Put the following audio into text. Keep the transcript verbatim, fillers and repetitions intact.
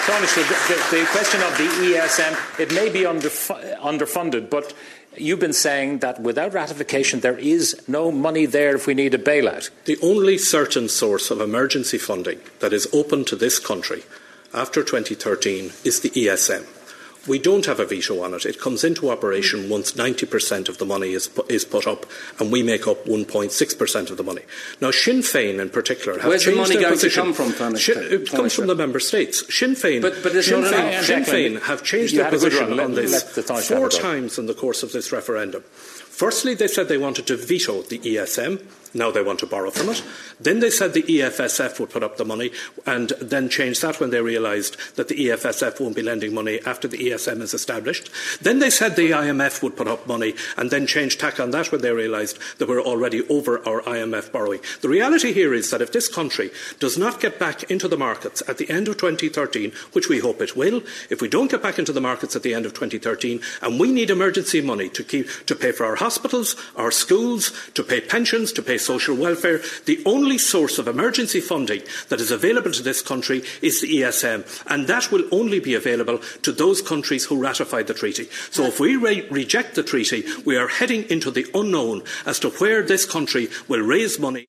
Taoiseach, the, the, the question of the E S M, it may be under, underfunded, but you've been saying that without ratification there is no money there if we need a bailout. The only certain source of emergency funding that is open to this country after twenty thirteen is the E S M. We don't have a veto on it. It comes into operation once ninety percent of the money is, is put up, and we make up one point six percent of the money. Now, Sinn Féin in particular have Where's changed the money their going position. to come from, Shin, It comes from the member states. Sinn Féin, but, but Sinn not Féin, Sinn Féin have changed their position on this four times in the course of this referendum. Firstly, they said they wanted to veto the E S M. Now they want to borrow from it. Then they said the E F S F would put up the money, and then changed that when they realised that the E F S F won't be lending money after the E S M is established. Then they said the I M F would put up money, and then changed tack on that when they realised that we're already over our I M F borrowing. The reality here is that if this country does not get back into the markets at the end of twenty thirteen, which we hope it will, if we don't get back into the markets at the end of twenty thirteen, and we need emergency money to keep to pay for our hospitals, our schools, to pay pensions, to pay social welfare, the only source of emergency funding that is available to this country is the E S M, and that will only be available to those countries who ratified the treaty. So if we re- reject the treaty, we are heading into the unknown as to where this country will raise money.